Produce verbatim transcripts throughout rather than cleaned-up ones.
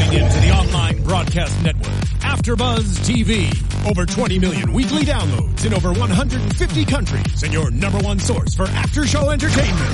Tuning in to the online broadcast network, AfterBuzz T V. Over twenty million weekly downloads in over one hundred fifty countries, and your number one source for after-show entertainment.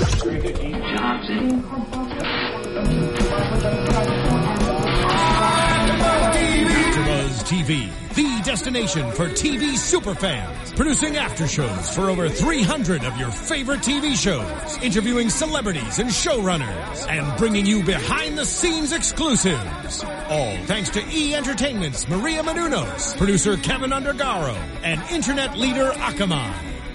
AfterBuzz T V, the destination for T V superfans, producing aftershows for over three hundred of your favorite T V shows, interviewing celebrities and showrunners, and bringing you behind-the-scenes exclusives. All thanks to E! Entertainment's Maria Menounos, producer Kevin Undergaro, and internet leader Akamai.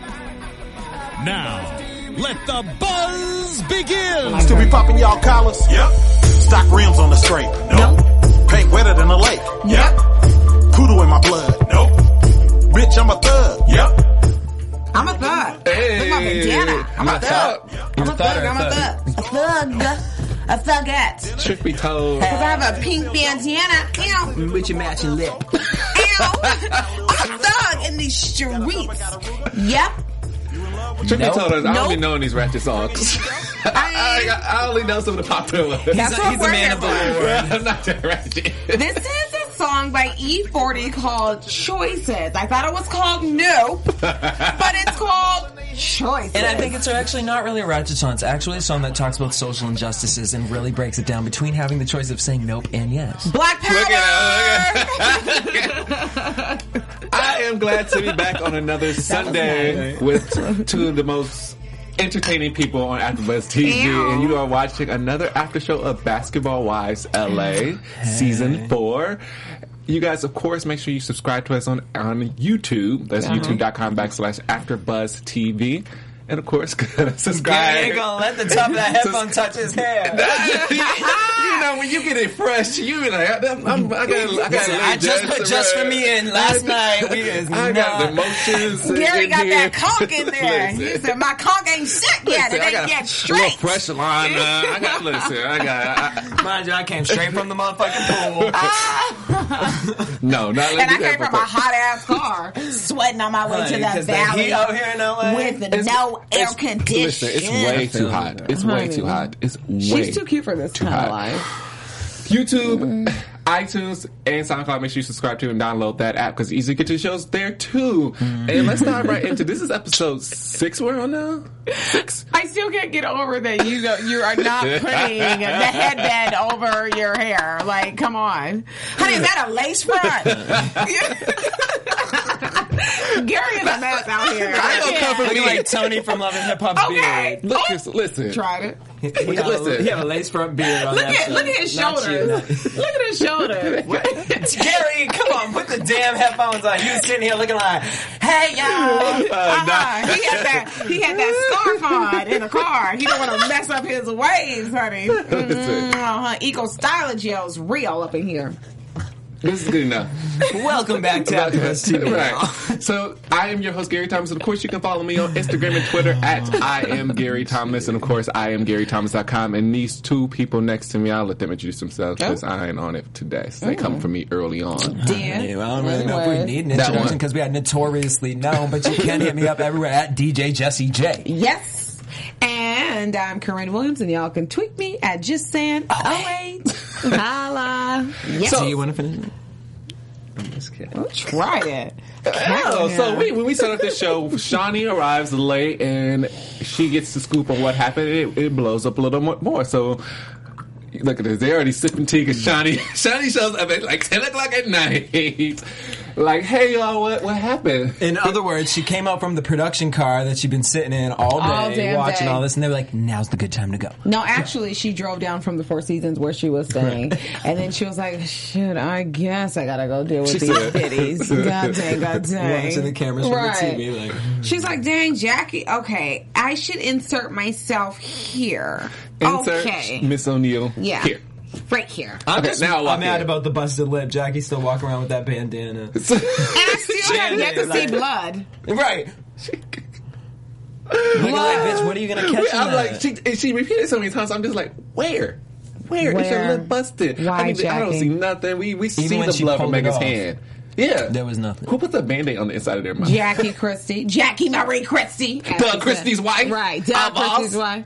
Now, let the buzz begin! Still be popping y'all collars? Yep. Stock rims on the scrape? Nope. Paint wetter than a lake? Yep. Poodle in my blood? Nope. Bitch, I'm a thug? Yep. I'm a thug. Hey. Look at my bandana. I'm a thug. I'm a thug. I'm a thug. A thug. A thugette. Truth be told. Because I have a pink bandana. Ew. With your matching lip. Ew. I'm a thug in these streets. Yep. Truth Nope. be told, I Nope. only know these ratchet songs. I, I, I only know some of the popular ones. That's what he's we're a man here of the for. Lord. I'm not that ratchet. This is a song by E forty called Choices. I thought it was called Nope, but it's called Choices. And I think it's actually not really a ratchet song. It's actually a song that talks about social injustices and really breaks it down between having the choice of saying nope and yes. Black Power! Look at it, look at it. I am glad to be back on another Sunday nice. with two of the most entertaining people on AfterBuzz T V, Ew. and you are watching another after show of Basketball Wives L A hey. Season four. You guys, of course, make sure you subscribe to us on, on YouTube. That's uh-huh. youtube.com backslash AfterBuzz TV. And of course, subscribe. Gary ain't gonna let the top of that headphone touch his hair. You know, when you get it fresh, you be like, I'm, I'm, I got, I got. I just put just for me in last night. We is I not. got the emotions. Gary in got here. that conch in there. He Listen. said, my conch ain't set yet. Listen, It I ain't got yet a straight. little pressure line. Uh, I got, listen, I got. I, Mind you, I came straight from the motherfucking pool. I, no, not And let I me came from a hot ass car, sweating on my way Honey, to the 'cause the valley heat out here in L A. with It's- no air it's- conditioning. Listen, it's way too hot. It's way too hot. It's way She's too cute for this too kind hot. of life. YouTube, iTunes, and SoundCloud. Make sure you subscribe to and download that app because easy to get your shows there too. And let's dive right into this. Is episode six we're on now? Six. I still can't get over that you go, you are not putting the headband over your hair. Like, come on. Honey, is that a lace front? Gary is a mess out here. I ain't gonna come for Looking me. like Tony from Love and Hip Hop Okay. beard. Look, listen, listen. Tried it. He had, Listen. a, he had a lace front beard on Look that at show. look at his Not you. shoulders. Look at his shoulders. Gary, come on, put the damn headphones on. You was sitting here looking like, hey, y'all. Uh-huh. He had that he had that scarf on in the car. He don't want to mess up his waves, honey. Mm, uh-huh. Eco Stylogel's real up in here. This is good enough. Welcome back to AfterBuzz T V. Right. So I am your host Gary Thomas, and of course you can follow me on Instagram and Twitter at I am Gary Thomas, and of course I am Gary Thomas dot com. And these two people next to me, I'll let them introduce themselves because I ain't on it today. So they come from me early on. Dan. Yeah, well, I don't really know if we need an That introduction one. because we are notoriously known, but you can hit me up everywhere at D J Jesse J. Yes. And I'm Corinne Williams, and y'all can tweet me at just saying oh eight. Holla. Yes. So you want to finish? I'm just kidding. Try it. Oh, so we, when we set up this show, Shawnee arrives late and she gets the scoop on what happened. It, it blows up a little mo- more. So look at this. They're already sipping tea because Shawnee, Shawnee shows up at like ten o'clock at night. Like, hey, y'all, what, what happened? In other words, she came out from the production car that she'd been sitting in all day, All damn watching day. all this, and they were like, now's the good time to go. No, actually, she drove down from the Four Seasons where she was staying, and then she was like, "Shit, I guess I gotta go deal with She these said- biddies." God dang, god dang. Watching the cameras from Right. the T V, like, She's like, "Dang, Jackie. Okay, I should insert myself here. Insert okay, Miss O'Neill yeah, here. right here." I'm Okay, just now I walk I'm mad in. about the busted lip. Jackie's still walking around with that bandana. And I still have yet to see Like- blood. Right. Looking like, bitch, what are you going to catch in I'm that? like, she, and she repeated so many times. I'm just like, where? Where? Is your Where? lip busted? Why, I, mean, I don't Jackie? see nothing. We we see when the she blood from pulled it Megan's off. hand. Yeah. There was nothing. Who put the Band-Aid on the inside of their mouth? Jackie Christie, Jackie Marie Christie, Doug Christie's wife? right? Our Doug boss? Christie's wife.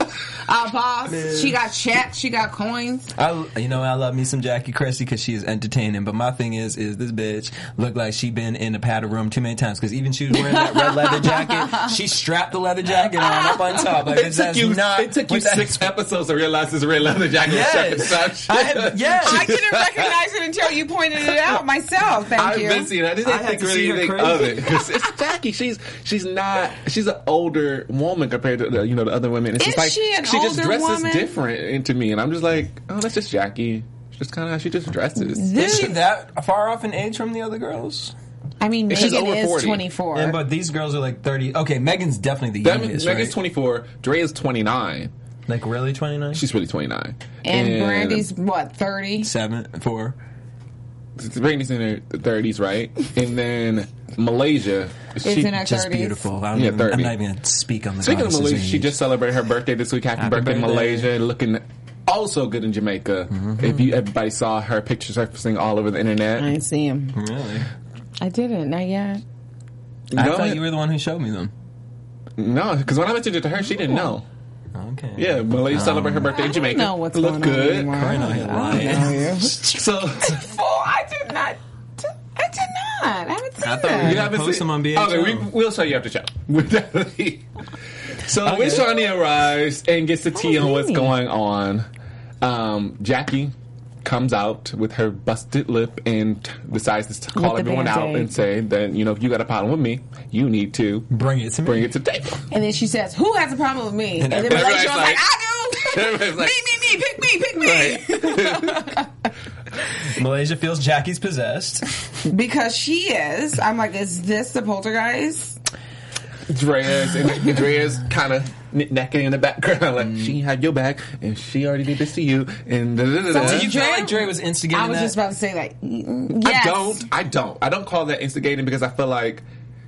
Uh, boss, she got checks, she got coins. I, you know, I love me some Jackie Christie because she is entertaining. But my thing is, is this bitch looked like she been in the padded room too many times because even she was wearing that red leather jacket, she strapped the leather jacket on up on top. Like, It took you, not, it took you six episodes to realize this red leather jacket Yes. was such. I had, yes. I didn't recognize it until you pointed it out myself. Thank I've you. been seeing it. I didn't I had think to really see her anything crazy. of it because it's Jackie. She's she's not. She's an older woman compared to the, you know the other women. It's Is just like she an she just older dresses woman? different into me, and I'm just like, oh, that's just Jackie. It's just kind of how she just dresses. Is she that far off in age from the other girls? I mean, She's Megan over is forty. twenty-four. And but these girls are like thirty. Okay, Megan's definitely the That youngest, Megan's right? twenty-four. Dre is twenty-nine. Like really twenty-nine? She's really twenty-nine. and Brandy's, what, thirty? seven, four. Brandy's in her thirties, right? And then Malaysia. She, in her Just thirties. beautiful. I don't Yeah, even, I'm thirty. not even going to speak on the Speaking of goddesses Malaysia, she age. just celebrated her birthday this week. Happy, Happy birthday, birthday. Malaysia! Looking also good in Jamaica. Mm-hmm. If you everybody saw her pictures surfacing all over the internet. I didn't see him. Really? I didn't, not yet. I No, thought you were the one who showed me them. No, because when I mentioned it to her, she didn't know. Okay. Yeah, Malaysia celebrate her birthday I in don't Jamaica. know what's Look going good. on anymore. Crying out here I don't lying. know you. So Oh, I did not. I did not. I haven't seen I thought that. you haven't post them on B H O. Okay, we, we'll show you after the show. We'll definitely. So Okay. when Shawnee arrives and gets the tea on what's mean? going on, um, Jackie comes out with her busted lip and t- decides to call With the everyone out Band-Aid. and say that, you know, if you got a problem with me, you need to Bring it to me. bring it to the table. And then she says, "Who has a problem with me?" And, then everybody's Malaysia was like- like, "I do." Everybody's like- me, me, me, pick me, pick me. Malaysia feels Jackie's possessed. Because she is. I'm like, is this the poltergeist? Drea's and Drea's kind of necking in the background, like she had your back and she already did this to you. And da, da, da, da. Did you feel Dre- like Dre was instigating I was that? just about to say, like, mm, yes. I don't. I don't. I don't call that instigating because I feel like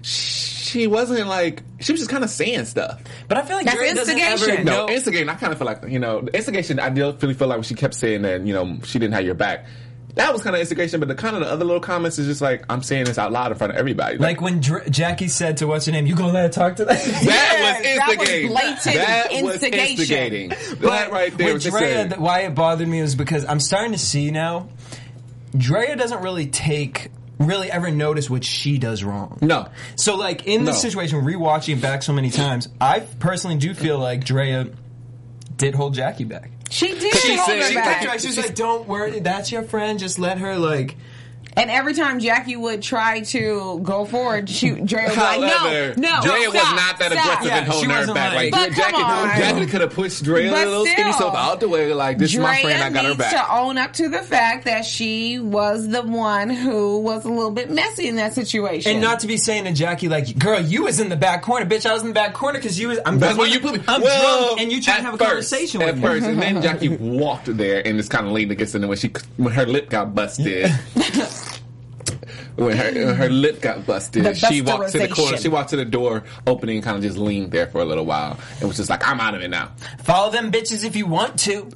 she wasn't like she was just kind of saying stuff. But I feel like That's Dre doesn't instigation. ever No, know. instigating. I kind of feel like you know, the instigation. I do really feel like when she kept saying that you know she didn't have your back. That was kind of instigation, but the kind of the other little comments is just like I'm saying this out loud in front of everybody. Like when Dre- Jackie said to what's her name, you gonna let her talk to that? that Yes, was that was instigating. blatant that was instigation. instigating. That right there with was just Drea, saying- th- why it bothered me was because I'm starting to see now, Drea doesn't really take, really ever notice what she does wrong. No. So like in this No. situation, rewatching it back so many times, I personally do feel like Drea did hold Jackie back. She did She hold said- her she back. kept- She was like, "Don't worry, that's your friend. Just let her like." And every time Jackie would try to go forward, she, Dre was like, However, no, no, Drea was stop, not that stop. aggressive Yeah, in holding she her wasn't back. like- Like, But Jackie, come on. Jackie could have pushed Drea a But little skinny still, self out the way. Like, this is my friend, I got her needs back. to own up to the fact that she was the one who was a little bit messy in that situation. And not to be saying to Jackie like, "Girl, you was in the back corner, bitch. I was in the back corner because you was." I'm That's where you put me. I'm Well, drunk, and you trying to at have a first, conversation at with first, me. and then Jackie walked there and just kind of leaned against it. And when she, when her lip got busted, when her when her lip got busted, The she walked to the corner. busterization. She walked to the door opening and kind of just leaned there for a little while. It was just like, I'm out of it now. Follow them bitches if you want to,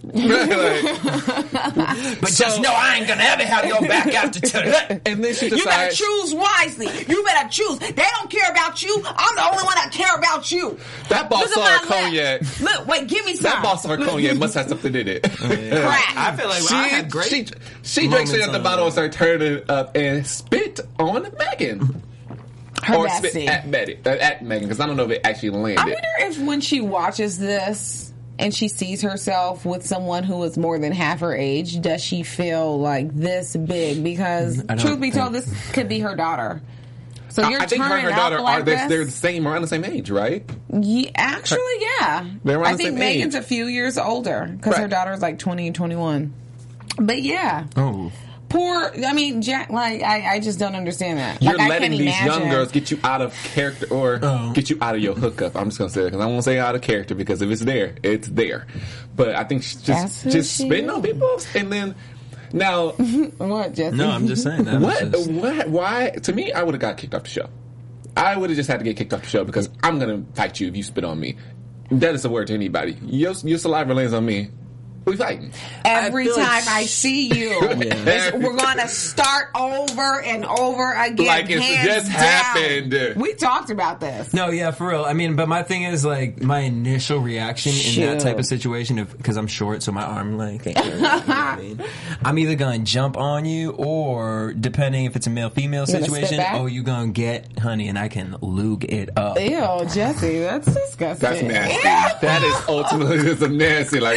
Like, but just know I ain't gonna ever have your back after today. and then she you better decides. choose wisely. You better choose. They don't care about you. I'm the only one that care about you. That boss Look at saw my her lip. cognac. Look, wait, give me some. That boss saw her cognac must have something in it. Crack. I feel like She, I had great. she, she drank straight moments at the on bottle it. and started turning it up and spit on Megan. Her or bestie. spit at Betty, uh, at Megan, because I don't know if it actually landed. I wonder if when she watches this and she sees herself with someone who is more than half her age, does she feel like this big? Because I don't truth be think- told, this could be her daughter. So you're I think her turning and her daughter out like are they're, this? they're the same, around the same age, right? Yeah, actually, yeah. They're around I the think same Megan's age. a few years older because her Right. daughter's like twenty and twenty-one. But yeah, Oh. poor. I mean, Jack. Like I, I just don't understand that. You're like, I letting can't these imagine. young girls get you out of character or Oh. get you out of your hookup. I'm just gonna say it because I won't say out of character because if it's there, it's there. But I think she's That's just who just she spitting is. on people, and then now What, Jesse? No, I'm just saying that. was what just- what why to me I would have got kicked off the show. I would have just had to get kicked off the show because I'm gonna fight you if you spit on me. That is a word to anybody. Your, your saliva lands on me. We fighting. Every I feel time like- I see you, it's- we're gonna start over and over again. Like it's hands just down. happened. We talked about this. No, yeah, for real. I mean, but my thing is like my initial reaction in that Shoot. type of situation, because I'm short, so my arm length. You know what I mean? I'm either gonna jump on you, or depending if it's a male female You gonna spit situation, back? oh, you gonna get honey, and I can lube it up. Ew, Jesse, that's disgusting. That's nasty. That is ultimately just a nasty. Like,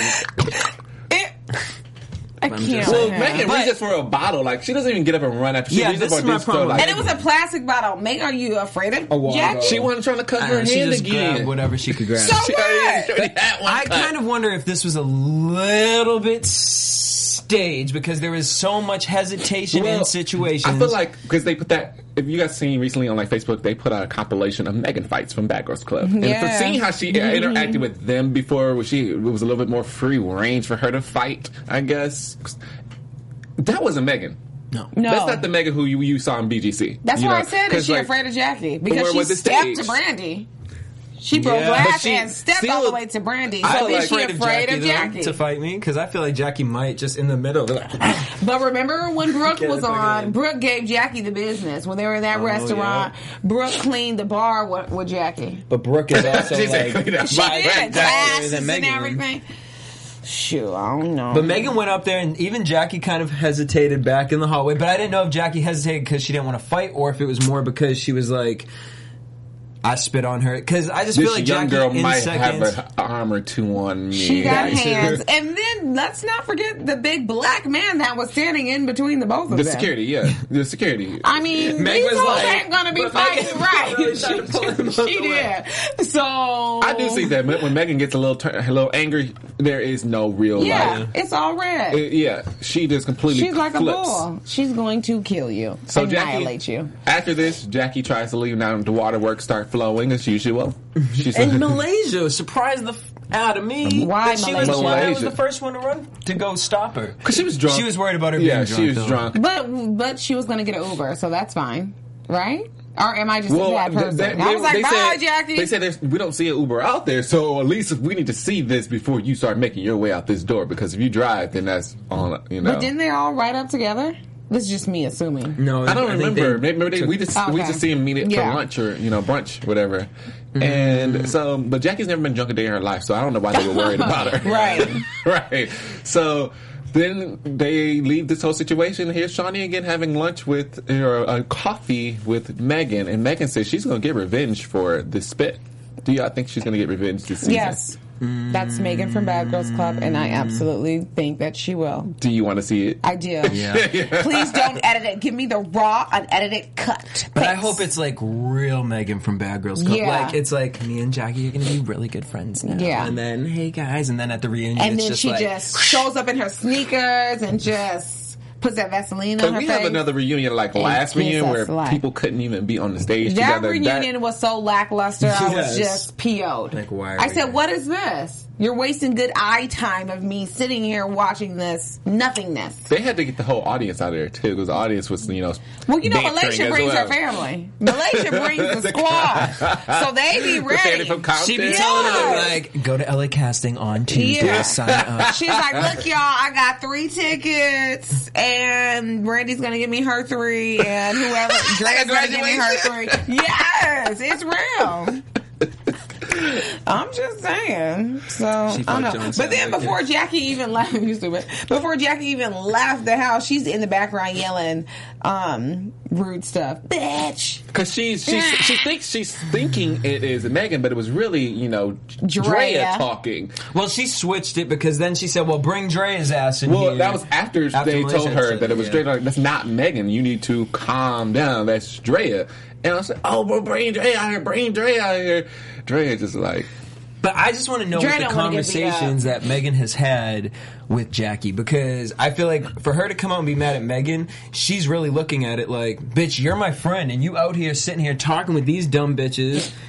It, I can't. just well, with him. Megan But- reaches for a bottle. Like, she doesn't even get up and run after she Yeah, reaches this for is a my dish problem. soap, like, And it was a plastic bottle. Meg, are you afraid of a water Jackie? bottle. She wasn't trying to cover her Uh, she hand just again. grabbed whatever she could grab. So She already- what? she already had one I cut. kind of wonder if this was a little bit staged, because there was so much hesitation Well, in situations. I feel like because they put that. If you guys seen recently on like Facebook, they put out a compilation of Megan fights from Bad Girls Club, and Yeah. for seeing how she interacted with them before, where she it was a little bit more free range for her to fight. I guess that wasn't Megan. no. No. That's not the Megan who you, you saw in B G C. That's you why know? I said, is 'Cause, she like, afraid of Jackie? where Because she was the stepped stage? to Brandy. She broke Yeah. glass But she and stepped still- all the way to Brandy. I So feel is like she afraid of though, Jackie? to fight me? Because I feel like Jackie might just in the middle. Like, But remember when Brooke Get was it back on, in. Brooke gave Jackie the business. When they were in that Oh, restaurant, Brooke cleaned the bar with, with Jackie. but Brooke is also She said, like, "Clean up She my did. rent." Glasses than and Megan. everything. Shoot, I don't know. But Megan went up there, and even Jackie kind of hesitated back in the hallway. But I didn't know if Jackie hesitated because she didn't want to fight, or if it was more because she was like, I spit on her. Because I just This feel like young Jackie girl in might seconds. have an arm or two on me. She got Yeah, hands. too. And then let's not forget the big black man that was standing in between the both of The them. security, yeah, the security. I mean, Meg these was hoes like- ain't gonna be but fighting Megan right. really tried to pull him she out she the way. did. So I do see that when Megan gets a little tur- a little angry, there is no real Yeah, like. it's all red. Uh, yeah, she just completely She's like flips. a bull. She's going to kill you. So annihilate Jackie, you. after this, Jackie tries to leave. Now the waterworks start flowing as usual. She's And Malaysia surprised the f- out of me. Why that she was, Malaysia? I was Malaysia. the first one to run to go stop her. because she was drunk. She was worried about her Yeah, being drunk. she was though. drunk. But but she was going to get an Uber, so that's fine, right? Or am I just a bad th- person? they- I was like, they bye, said, Jackie. They said there's, we don't see an Uber out there, so at least if we need to see this before you start making your way out this door. Because if you drive, then that's on. You know. But didn't they all ride up together? This is just me assuming. No, I don't think remember. they- Maybe, maybe they, we just we Okay. just see him meet it Yeah. for lunch or you know brunch, whatever. Mm-hmm. And so, but Jackie's never been drunk a day in her life, so I don't know why they were worried about her. Right. right. So then they leave this whole situation. Here's Shawnee again having lunch with or a coffee with Megan, and Megan says she's going to get revenge for this spit. Do y'all think she's going to get revenge this season? Yes. That's Megan from Bad Girls Club, and I absolutely think that she will. Do you want to see it? I do. Yeah. Please don't edit it. Give me the raw, unedited cut. But I Thanks. hope it's like real Megan from Bad Girls Club. Yeah. Like it's like me and Jackie are gonna be really good friends now. Yeah. And then hey guys, and then at the reunion, And it's then just she like, just shows up in her sneakers and just puts that Vaseline on But her we face. have another reunion like And last kiss reunion us where life. people couldn't even be on the stage That together. reunion was so lackluster. I was Yes. just P O'd. Like, why are I we said, here? "What is this? You're wasting good eye time of me sitting here watching this nothingness." They had to get the whole audience out of there too, because the audience was, you know. Well, you know, bantering Malaysia as brings well. her family. Malaysia brings the squad, so they be The family ready. from Compton. she be Yeah. telling them like, go to L A Casting on Tuesday. Yeah. Sign up. She's like, "Look, y'all, I got three tickets, and Brandy's gonna give me her three, and whoever Dre's gonna give me her three." Yes, it's real. I'm just saying. So She I don't fucked know. John But then Cena, before yeah. Jackie even left, you stupid. Before Jackie even left the house, she's in the background yelling um, rude stuff, bitch. Because she's she's she thinks she's thinking it is Megan, but it was really you know Drea, Drea. talking. Well, she switched it because then she said, well, bring Dre's ass in Well, here. that was after, After they Malaysia told her said that it was yeah. Drea. Like, that's not Megan. You need to calm down. That's Drea. And I was like, oh, bro, bring Drea out here. Bring Drea out here. Drea just like. But I just want to know Dre what the don't wanna get beat up. conversations that Megan has had with Jackie, because I feel like for her to come out and be mad at Megan, she's really looking at it like, bitch, you're my friend, and you out here sitting here talking with these dumb bitches.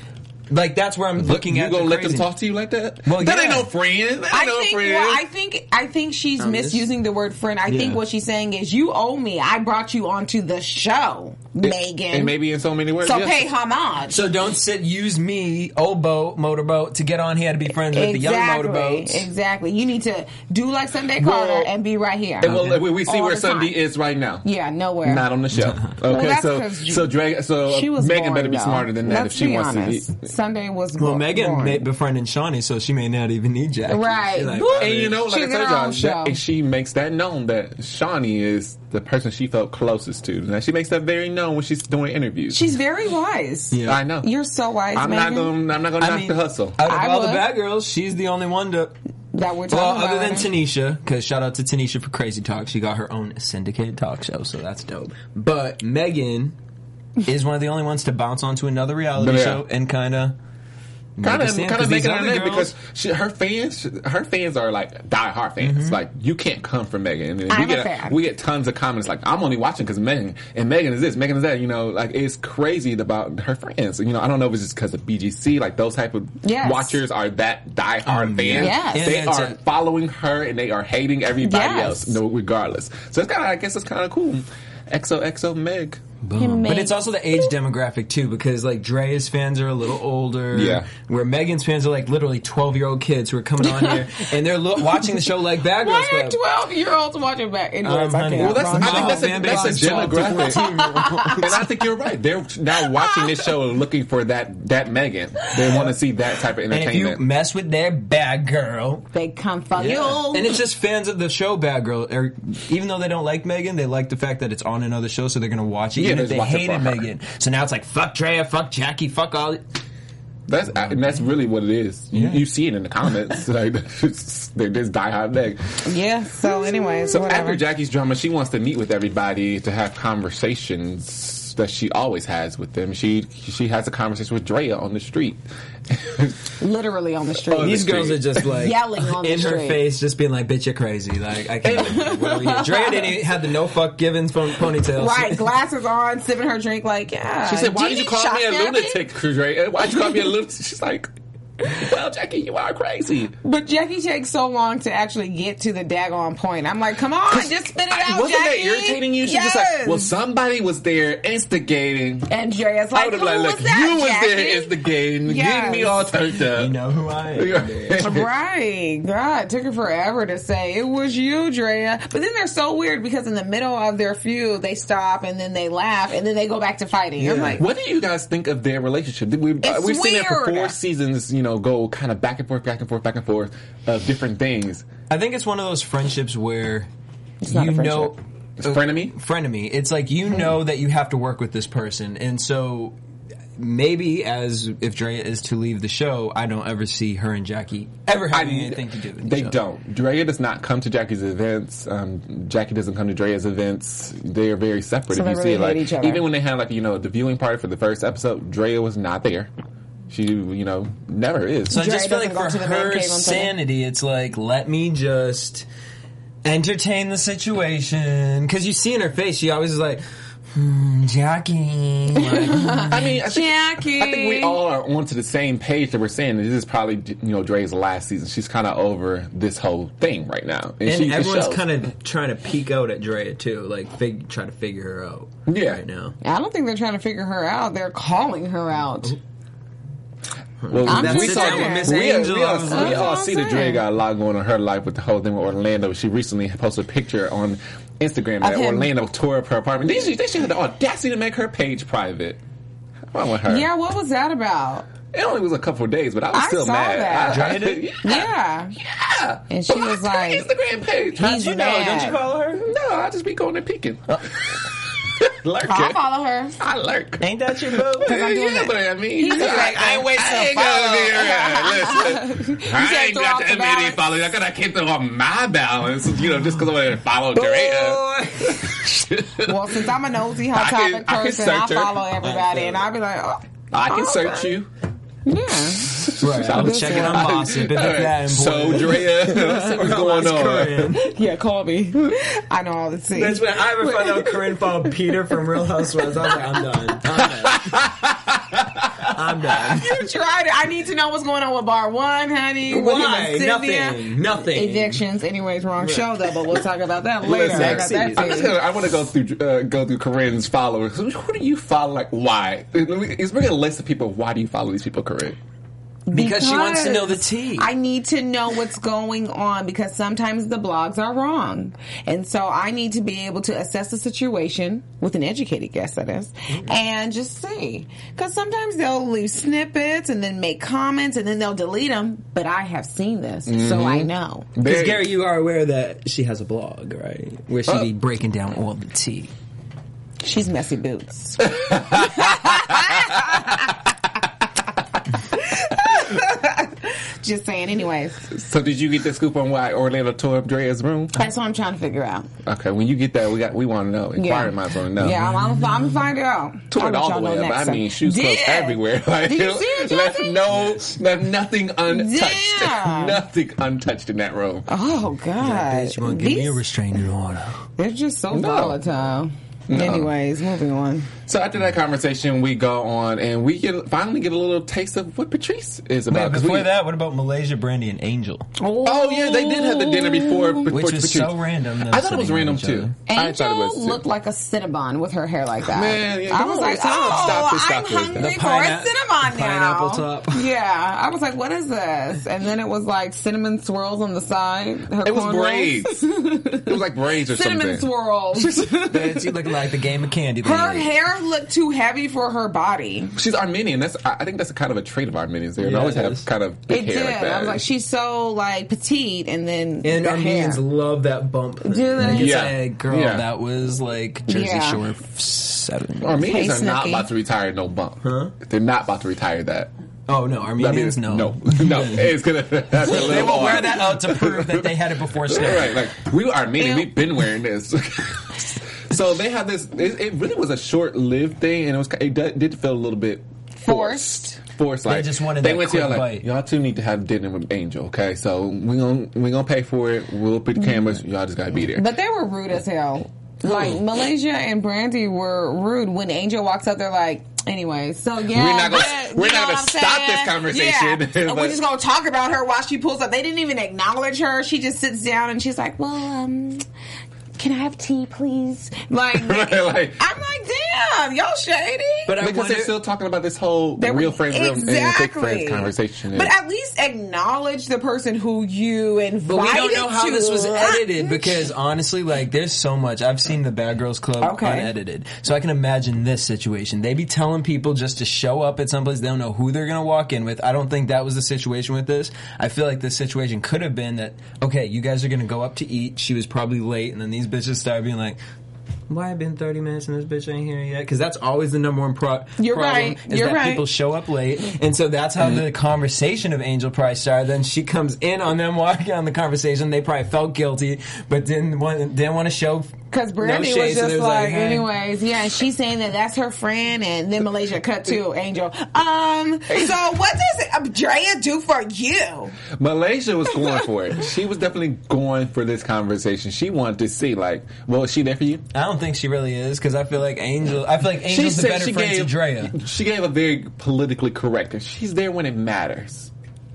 like that's where I'm looking you at. You gonna the let them talk to you like that? Well, that yeah. ain't no friend. That ain't I no think. friend. Well, I think. I think she's Um, this- misusing the word friend. I Yeah. think what she's saying is, you owe me. I brought you onto the show, Megan. And maybe in so many words. so yes. pay homage. So don't sit. Use me, old boat, motorboat, to get on here to be friends with the young Exactly. motorboats. Exactly. You need to do like Sunday Carter Well, and be right here. And well, we, we see All where the Sunday time. is right now. Yeah, nowhere. Not on the show. Okay, that's so 'cause you- so Drag, so She was Megan boring, better be though. smarter than that Let's if she be wants honest. to be. Sunday was Well, bo- Megan boring. made befriending Shawnee, so she may not even need Jackie. Right. She like, Woo! And you know, like She's I told in her own y'all, show. that, and she makes that known that Shawnee is the person she felt closest to. Now she makes that very known when she's doing interviews. She's very wise. Yeah. I know. You're so wise, I'm Megan. not gonna. I'm not gonna I knock mean, the hustle. Out of I all would. the bad girls, she's the only one to. That we're talking Well, about. other than right now. Tanisha, because shout out to Tanisha for Crazy Talk. She got her own syndicated talk show, so that's dope. But Megan is one of the only ones to bounce onto another reality Yeah. show and kind of. Kind of, kind of making her name girls, because she, her fans, her fans are like diehard fans. Mm-hmm. Like you can't come from Megan. And I'm we a get fan. we get tons of comments like I'm only watching because Megan and Megan is this, Megan is that. You know, like it's crazy about her fans. You know, I don't know if it's just because of B G C. Like those type of Yes. watchers are that diehard Um, fans. Yes. They And it's are a- following her and they are hating everybody Yes. else, no, regardless. So it's kind of, I guess, it's kind of cool. X O X O Meg. Boom. Meg. But it's also the age demographic too, because like Dre's fans are a little older. Yeah. Where Megan's fans are like literally twelve year old kids who are coming on here and they're lo- watching the show like Bad Girls Why are Club. twelve year olds watching back? Anyways, Um, I honey, can't. Well, that's, Wrong I think show. that's a, fan that's base a is twelve to demographic. And I think you're right. They're now watching this show looking for that that Megan. They want to see that type of And if entertainment. you mess with their bad girl, They come for yeah. you. And it's just fans of the show Bad Girl. Or even though they don't like Megan, they like the fact that it's on another show, so they're going to watch it. Yeah, even if they they watch it hated for her. Megan. So now it's like, fuck Drea, fuck Jackie, fuck all. That's and that's really what it is. You, Yeah. you see it in the comments. Like they're just diehard Meg. yeah. So, anyways, So whatever. after Jackie's drama, she wants to meet with everybody to have conversations that she always has with them. She she has a conversation with Drea on the street. Literally on the street. On These the girls street. are just like Yelling on the in her street. face, just being like, "Bitch, you're crazy." Like I can't. What are we here? Drea didn't even have the no fuck giving phone ponytail. Right, glasses on, sipping her drink like, yeah. She said, "Why Do did you need call me a shot therapy?" lunatic, Drea? Why'd you call me a lunatic?" She's like, "Well, Jackie, you are crazy." But Jackie takes so long to actually get to the daggone point. I'm like, come on, just spit it out, Wasn't Jackie. that irritating you? She's yes. just like, well, somebody was there instigating. And Drea's I like, would who have like, was look, that, you was Jackie? there instigating, Yes. getting me all turned up. You know who I am. Right. God, it took her forever to say, it was you, Drea. But then they're so weird because in the middle of their feud, they stop and then they laugh and then they go back to fighting. I'm like, What do you guys think of their relationship? Did we, uh, It's we've seen it for weird. four seasons, you know, go kind of back and forth, back and forth, back and forth of different things. I think it's one of those friendships where not you a friendship. know. It's frenemy? Frenemy. It's like you know that you have to work with this person, and so maybe as if Drea is to leave the show, I don't ever see her and Jackie ever having anything to do with They each other. don't. Drea does not come to Jackie's events. Um, Jackie doesn't come to Drea's events. They are very separate. So if you they see really it, like hate each other. even when they had like you know the viewing party for the first episode, Drea was not there. She you know never is. So I Drea just feel like doesn't go for to the man her cave on Sunday. sanity, it's like, let me just entertain the situation. Because you see in her face, she always is like, hmm, Jackie. Like, I mean, I think, Jackie. I think we all are onto the same page that we're saying that this is probably you know Dre's last season. She's kind of over this whole thing right now, and, and she, it everyone's shows. kind of trying to peek out at Drea, too. Like, fig- try to figure her out Yeah. right now. I don't think they're trying to figure her out. They're calling her out. Well, I'm That's we it, saw that with Miss we, Angel, we I all, was we like- all That's see what that I'm Drea saying. got a lot going on in her life with the whole thing with Orlando. She recently posted a picture on Instagram that Of him. Orlando tore up her apartment. They should, they should have the audacity to make her page private. What's wrong with her? Yeah, what was that about? It only was a couple of days, but I was I still saw mad. that. I, Drea did? yeah. Yeah. Yeah. And she Blocked was her like, Instagram page. He's you know? mad. Don't you follow her? No, I just be going and peeking. Lurking. I'll follow her. I lurk. Ain't that your boo? I'm doing yeah, it. but I mean, He's like, I ain't waiting I to follow. Listen, I said ain't throw got off that the many balance. followers. I gotta keep them on my balance, you know, just because I want to follow Drea. Well, since I'm a nosy hot I can- topic I can person, I search her. follow everybody, and I'll be like, oh, I can okay. search you. Yeah. Right, I was checking on Gossip if it's that So, important. Drea, let's see what's going on. Corinne. Yeah, call me. I know all the things. That's when I ever found out Corinne followed Peter from Real Housewives. I was like, I'm done. I'm done. I'm done. You tried it. I need to know what's going on with bar one, honey. Why? Cynthia. Nothing. Nothing. Evictions. Anyways, wrong show though, but we'll talk about that later. Listen, I got that I'm just too. gonna, I want to go through uh, go through Corinne's followers. Who do you follow? Like, why? It's bringing a list of people. Why do you follow these people, Corinne? Because she wants to know the tea. I need to know what's going on because sometimes the blogs are wrong. And so I need to be able to assess the situation with an educated guess, that is, mm-hmm. and just see. Because sometimes they'll leave snippets and then make comments and then they'll delete them. But I have seen this, mm-hmm. so I know. Because, Gary, you are aware that she has a blog, right? Where she uh, be breaking down all the tea. She's Messy Boots. Just saying, anyways. So, did you get the scoop on why Orlando tore up Drea's room? That's what I'm trying to figure out. Okay, when you get that, we got we want to know. Inquiring minds want to know. Yeah, I'm, I'm, I'm gonna find out. Tore it all the way up. I mean, shoes clothes everywhere. Like, did you see it, left no, left nothing untouched. Damn. Nothing untouched in that room. Oh God! Yeah, bitch, you want to give These, me a restraining order? They're just so No. volatile. No. Anyways, moving on. So after that conversation, we go on and we get finally get a little taste of what Patrice is about. Wait, before we, that, what about Malaysia, Brandy, and Angel? Oh yeah, they did have the dinner before. before Which was Patrice. so random. I thought it was random too. Angel I thought it was too. looked like a Cinnabon with her hair like that. Man, yeah, I was on, like, stop, oh, stop this, stop I'm this. hungry The for pina- a Cinnabon now. pineapple top. Yeah, I was like, what is this? And then it was like cinnamon swirls on the side. Her It was cornrows. braids. It was like braids or Cinnamon something. swirls. Bitch, you looking like the game of candy. Her baby. hair looked too heavy for her body. She's Armenian. That's I I think that's a kind of a trait of Armenians. They Yeah, always it have is. kind of big It hair did. like that. I was like, she's so like petite, and then And the Armenians hair. love that bump. Do they? Like, it's Yeah. like, girl, Yeah. that was like Jersey Yeah. Shore seven. Armenians Hey, are not Snooki. about to retire no bump. Huh? They're not about to retire that. Oh no, I mean, Armenians no. no, no. It's gonna. That's a little They will wear hard. that out to prove that they had it before snow. Right, like we were Armenian, Ew. we've been wearing this. So they had this. It, it really was a short-lived thing, and it was. It did did feel a little bit forced. Forced. They Like just wanted they that went to y'all quick like bite. y'all two need to have dinner with Angel. Okay, so we gonna we gonna pay for it. We'll put the cameras. Y'all just gotta be there. But they were rude as hell. Like Malaysia and Brandy were rude when Angel walks up. They're like, anyway, so yeah, We're not gonna- yeah, we're you not know gonna what I'm stop saying? this conversation, Yeah. And we're but- just gonna talk about her while she pulls up. They didn't even acknowledge her. She just sits down and she's like, well, um. can I have tea, please? Like, Right, like- I'm like, damn, y'all shady. But I Because wonder, they're still talking about this whole They were- real friends, real and fake exactly. friends conversation. But at least acknowledge the person who you invited. but we don't know how to this was lunch. edited because honestly, like, there's so much. I've seen the Bad Girls Club Okay. unedited, so I can imagine this situation. They be telling people just to show up at someplace. They don't know who they're gonna walk in with. I don't think that was the situation with this. I feel like this situation could have been that. Okay, you guys are gonna go up to eat. She was probably late, and then these bitches started being like, why have been thirty minutes and this bitch ain't here yet? Because that's always the number one pro- You're problem. right. Is You're that right. people show up late, and so that's how the conversation of Angel probably started. Then she comes in on them walking on the conversation. They probably felt guilty, but didn't want didn't want to show. Because Brandy no shade, was so just they was like, hey. anyways, yeah, and she's saying that that's her friend, and then Malaysia cut to Angel. Um, so what does Drea do for you? Malaysia was going for it. She was definitely going for this conversation. She wanted to see, like, well, is she there for you? I don't think she really is because I feel like Angel. I feel like Angel's the said better she friend gave, to Drea. She gave a very politically correct. And she's there when it matters.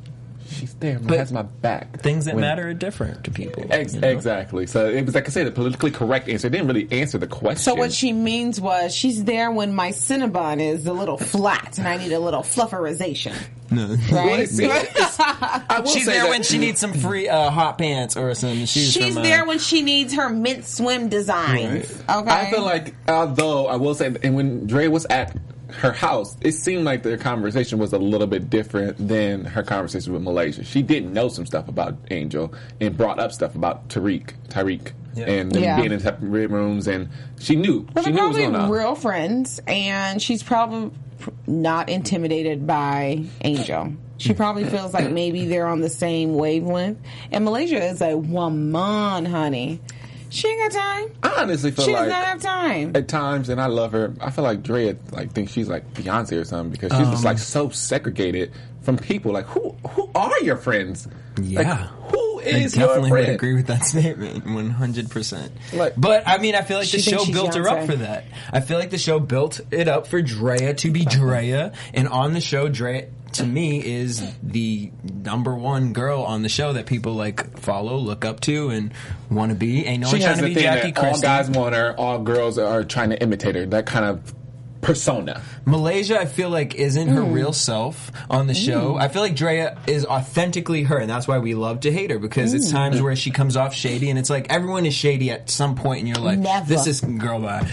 She's there. But has my back. Things that When- matter are different to people. Ex- you know? Exactly. So it was like I said, the politically correct answer. It didn't really answer the question. So what she means was she's there when my Cinnabon is a little flat, and I need a little flufferization. No. Right? See, it's- I will She's say there that- when she needs some free uh, hot pants or some shoes. She's from, uh, there when she needs her mint swim designs. Okay. I feel like, although I will say, and when Dre was at her house, it seemed like their conversation was a little bit different than her conversation with Malaysia. She didn't know some stuff about Angel and brought up stuff about Tariq, Tyreek, Yeah. and them Yeah. being in separate rooms, and she knew. Well, she they're knew what was probably going on. real friends, and she's probably not intimidated by Angel. She probably feels like maybe they're on the same wavelength. And Malaysia is a woman, honey. She ain't got time. I honestly feel She like does not have time. at times, and I love her. I feel like Dre like thinks she's like Beyonce or something because she's Um, just like so segregated from people. Like who who are your friends? Yeah. Like, who is I definitely your would friend? agree with that statement, one hundred percent. Like- But I mean, I feel like She the thinks show she's built her Beyonce. up for that. I feel like the show built it up for Drea to be Drea, and on the show, Drea to me is the number one girl on the show that people like follow, look up to, and want to be. Ain't no She one has trying to the be thing Jackie that all Christie. guys want her, all girls are trying to imitate her. That kind of persona. Malaysia, I feel like, isn't her real self on the show. I feel like Drea is authentically her, and that's why we love to hate her, because it's times where she comes off shady, and it's like everyone is shady at some point in your life. Never. This is girl bye.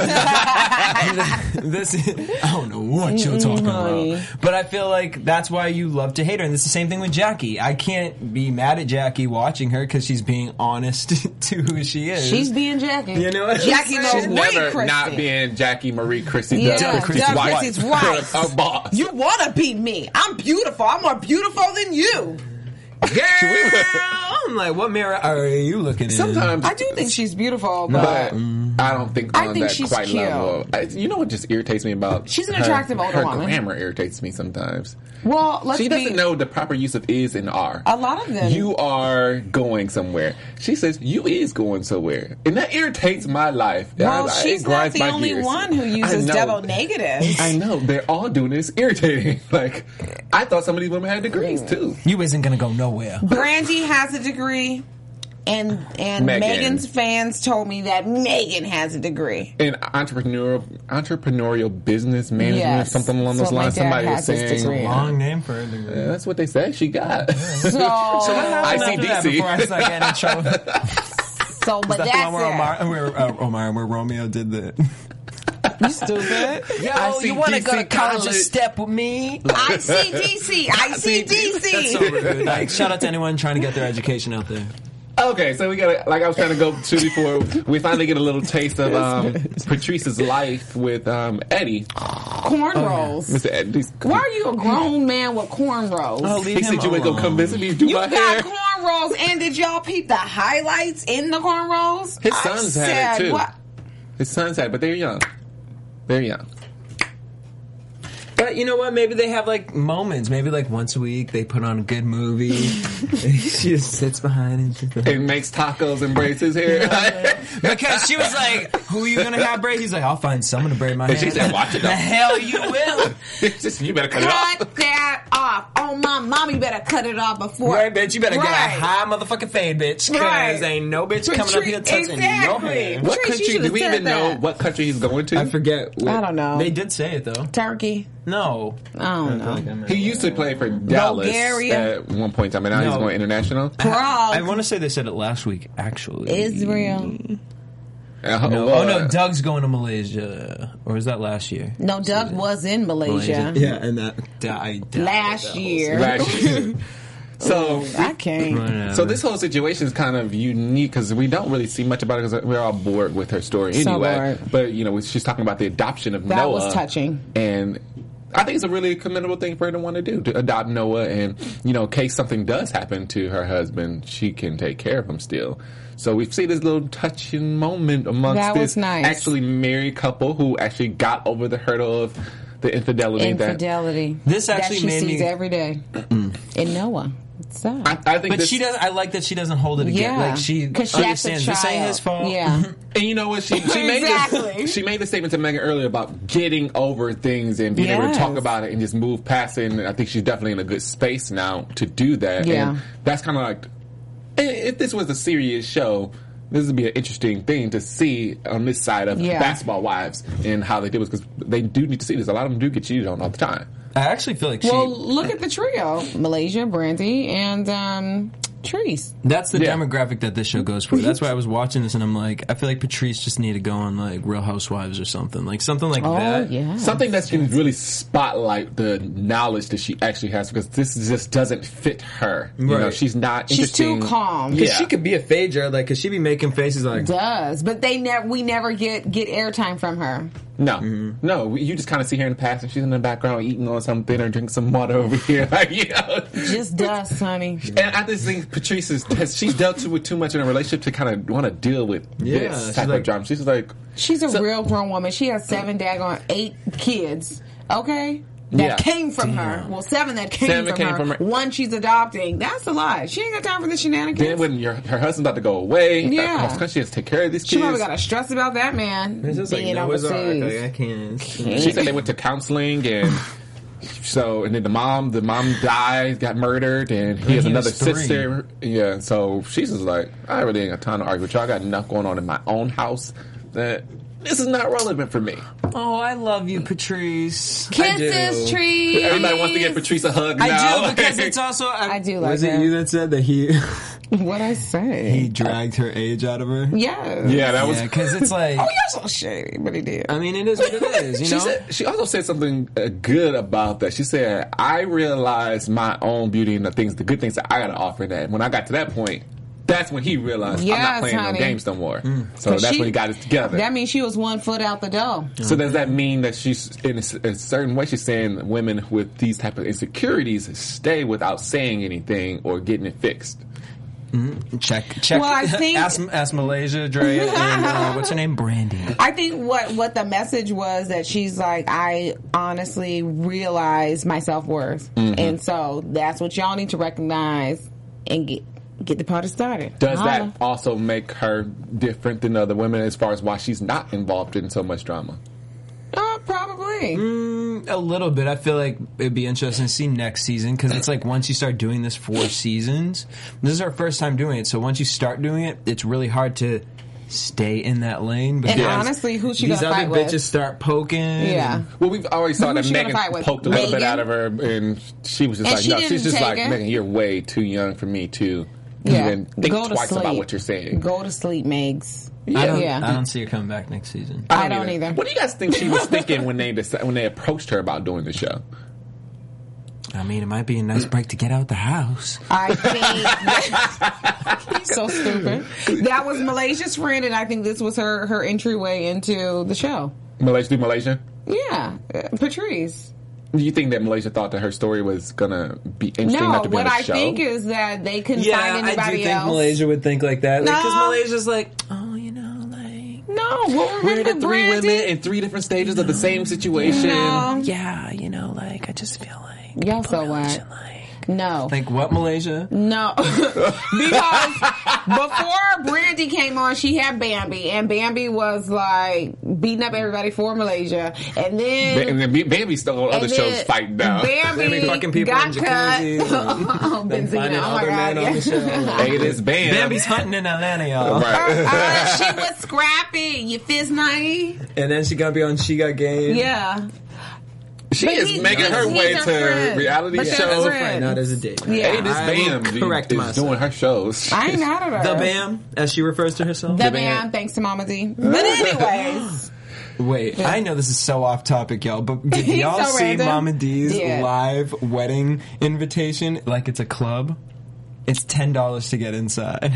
This is, I don't know what you're talking honey. about, but I feel like that's why you love to hate her, and it's the same thing with Jackie. I can't be mad at Jackie watching her because she's being honest to who she is. She's being Jackie. You know what I'm Jackie saying? Marie She's never Christie. not being Jackie Marie Christie. Yeah, Doug Doug Christie's wife. Christie's wife. Her boss. You want to beat me? I'm beautiful. I'm more beautiful than you. Girl, I'm like, what mirror are you looking in? Sometimes I do think she's beautiful, but But I don't think I on think that she's quite cute. level. I, you know what just irritates me about She's an her- attractive older her woman. grammar irritates me sometimes. well, let's She be. doesn't know the proper use of is and are. A lot of them. You are going somewhere. She says you is going somewhere, and that irritates my life. well, I- I- she's it not grinds the my only gears. one who uses I know. double negatives. I know they're all doing this. Irritating. Like I thought some of these women had degrees too. You isn't gonna go nowhere. Brandy has a degree, and and Megan. Megan's fans told me that Megan has a degree. In entrepreneurial entrepreneurial business management, Yes. something along those So my lines. dad Somebody was has his saying degree. Long name for a degree. Yeah, that's what they say she got. So, So what happened I C after D that C. before I start getting in trouble? so but Is that that's the one where it. Omar, where, uh, Omar, where Romeo did the... You stupid. Yo, I C you want to D C go to college and college. step with me? I C D C. I C D That's C. so rude. Like, shout out to anyone trying to get their education out there. Okay, so we got like I was trying to go to before we finally get a little taste of um, Patrice's life with um, Eddie, Cornrows. Mister Eddie's. Why are you a grown man with cornrows? Oh, leave He him said you ain't gonna alone. come visit me, do You my got hair. cornrows, and did y'all peep the highlights in the cornrows? His I sons had said, it too. What? His sons had, it, but they're young. They're young. But you know what? Maybe they have like moments. Maybe like once a week they put on a good movie. She just sits behind and just And makes tacos and braids his hair. because she was like, "Who are you gonna have braid?" He's like, "I'll find someone to braid my hair." And she said, "Watch it The though." hell you will. It's just, you better cut it off. Cut that off. Oh, my mommy better cut it off before. Right, bitch. You better get Right. a high motherfucking fade, bitch. Because Right. ain't no bitch coming up here touching Exactly. your hair. What Patrice, you country? should've Do we said even know that. what country he's going to? I forget. What, I don't know. They did say it though. Turkey. No. I don't know. He used to play for Dallas Bulgaria. at one point in time, and now he's No. going international. Prague. I want to say they said it last week. Actually, Israel. Uh, No. well, Oh no, Doug's going to Malaysia, or was that last year? No, Doug was in Malaysia. Yeah, and that died Last year. last year. So, I can't. so this whole situation is kind of unique because we don't really see much about it because we're all bored with her story So anyway. bored. But you know, she's talking about the adoption of That Noah. was touching. And I think it's a really commendable thing for her to want to do, to adopt Noah. And, you know, in case something does happen to her husband, she can take care of him still. So we see this little touching moment amongst That was this nice. actually married couple who actually got over the hurdle of the infidelity. that Infidelity. This actually that she made sees me- every day in Noah. It's sad. I, I think But this, she does. I like that she doesn't hold it against. Yeah. Like she 'Cause she has a understands this ain't child. his fault. Yeah. And you know what? She, she made Exactly. this, she made the statement to Megan earlier about getting over things and being able to Yes. talk about it and just move past it. And I think she's definitely in a good space now to do that. Yeah. And that's kind of like, i- if this was a serious show, this would be an interesting thing to see on this side of Yeah. Basketball Wives and how they do it because they do need to see this. A lot of them do get cheated on all the time. I actually feel like she. Well, look at the trio: Malaysia, Brandy, and um, Treese. That's the Yeah. demographic that this show goes for. That's why I was watching this and I'm like, I feel like Patrice just need to go on like Real Housewives or something, like something like Oh that. yeah. Something that can really spotlight the knowledge that she actually has because this just doesn't fit her. You know, Right. she's not She's too interesting. calm. Because Yeah. she could be a phager, like, cause she be making faces like. Does, but they never. We never get get airtime from her. No, Mm-hmm. no. You just kind of see her in the past, and she's in the background eating on something or drinking some water over here. Like, you know. Just dust, honey. And I just think Patrice is, has she's dealt with too much in a relationship to kind of want to deal with Yeah, this she's type like- of drama. She's like, She's a So- real grown woman. She has seven daggone eight kids. Okay. that Yeah. came from her. Well, seven that came, Seven from, came her. from her. One she's adopting. That's a lot. She ain't got time for the shenanigans. Then when your her husband's about to go away, Yeah. uh, she has to take care of these she kids. probably got to stress about that man It's just like being Noah's Ark. overseas. Like, I can't. She said they went to counseling and so and then the mom the mom died, got murdered, and he has he another was three. sister. Yeah, so she's just like, I really ain't got time to argue with y'all. I got enough going on in my own house that this is not relevant for me. Oh, I love you, Patrice. I Kisses, do. trees. Everybody wants to get Patrice a hug I now. do because it's also. I, I do like Was it that. you that said that he What I say? he dragged her age out of her? Yeah. Yeah, that was. Yeah, because it's like. Oh, you're so shady, but he did. I mean, it is what it is. You She know. said, she also said something uh, good about that. She said, "I realized my own beauty and the things, the good things that I got to offer. That when I got to that point, that's when he realized I'm Yes, not playing honey. no games no more. Mm. So 'Cause that's she- when he got it together. That means she was one foot out the door. So does that mean that she's in a, s- a certain way? She's saying women with these type of insecurities stay without saying anything or getting it fixed. check, check. Well, I think- ask, ask Malaysia, Drea, and uh, what's her name, Brandy. I think what what the message was that she's like, I honestly realize my self worth, Mm-hmm. and so that's what y'all need to recognize and get get the party started. Does Holla. that also make her different than other women as far as why she's not involved in so much drama? Uh, probably. Mm, a little bit. I feel like it'd be interesting to see next season because it's like once you start doing this for seasons, this is our first time doing it. So once you start doing it, it's really hard to stay in that lane. And because honestly, who's she these gonna other fight with? bitches start poking. Yeah. and- Well, we've already saw Who that she gonna Megan fight with? poked a little bit Megan? out of her, and she was just And like, she no, didn't she's just take like, it. Megan, you're way too young for me to Yeah. even think Go to twice sleep. about what you're saying. Go to sleep, Megs. I don't. Yeah. I don't see her coming back next season. I don't either. What do you guys think she was thinking when they deci- when they approached her about doing the show? I mean, it might be a nice break to get out the house. I think he's so stupid. That was Malaysia's friend, and I think this was her her entryway into the show. Malaysia do Malaysia? Yeah, uh, Patrice. Do you think that Malaysia thought that her story was gonna be interesting No, enough to be what on the I show? think is that they couldn't Yeah, find I anybody do think else. Malaysia would think like that because No. Malaysia's like, oh, you know, like. No, what We're the with three Brandy? women in three different stages of the same situation. No, Yeah, you know, like I just feel like y'all so what? No, like what Malaysia? no, because before Brandy came on, she had Bambi, and Bambi was like beating up everybody for Malaysia, and then. Ba- And then Bambi still on other and shows then fighting now. Bambi Bambi fucking people got in cut. jacuzzis oh, then Benzino. finding Oh my other God. men on the show. Hey, this Bam. Bambi's hunting in Atlanta, y'all. Right. Uh, she was scrappy. You fist night. And then she gonna be on She Got Game. Yeah. She But is he- making her he's way a to friend. reality But Yeah, they're as shows. a friends. friend, not as a date. Yeah. Hey, this I Bam will dude correct is myself. doing her shows. I ain't mad at her. The Bam, as she refers to herself. The The Bam, Bam. thanks to Mama D. But anyways. Wait, I know this is so off topic, y'all, but did He's y'all so see random. Mama D's Yeah. live wedding invitation like it's a club? It's ten dollars to get inside.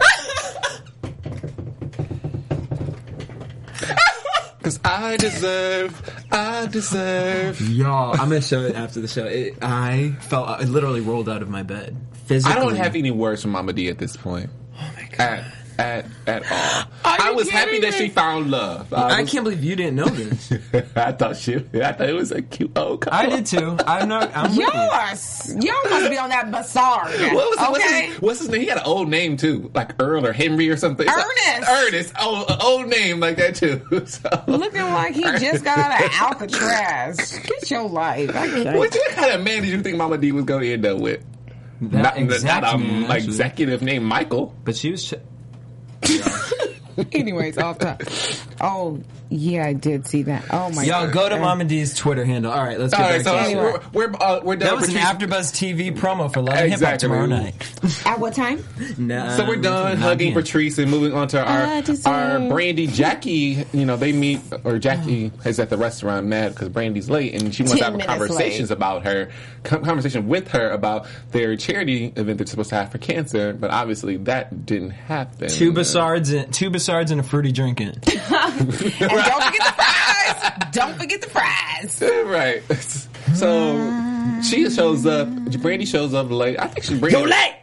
Because I deserve, I deserve. Y'all, I'm gonna show it after the show. It, I felt, I literally rolled out of my bed. Physically. I don't have any words from Mama D at this point. Oh my God. At, at, at all. Are I you was happy kidding that me? she found love. I was- can't believe you didn't know this. I thought she, I thought it was a cute old couple. I did too. I'm not, I'm with you. Yours. Y'all must be on that bazaar. What was it? What's, Okay. his, what's his name? He had an old name too, like Earl or Henry or something. It's Ernest. Like, Ernest. Oh, an old name like that too. So. Looking like he just got out of Alcatraz. Get your life. I can't. What kind of man did you think Mama D was going to end up with? That Not, exact not a man, um, actually. executive named Michael. But she was. Ch- Anyways, off top. Oh, yeah, I did see that. Oh, my Y'all God. go to Mama D's Twitter handle. All right, let's get All right, back so to Anyway. it. we're we're, uh, we're done. That was with an Patrice. AfterBuzz T V promo for Love and Hip Hop Exactly. tomorrow night. At what time? Nah, So we're done nine hugging p.m. Patrice and moving on to I our deserve- our Brandy Jackie. You know, they meet or Jackie is at the restaurant mad because Brandy's late and she wants to Ten have a minutes conversations late. about her con- conversation with her about their charity event they're supposed to have for cancer, but obviously that didn't happen. Two Bassards and two Bassards and a fruity drink in. And don't forget the fries. Don't forget the fries. Right. So she shows up. Brandy shows up late. I think she brings. like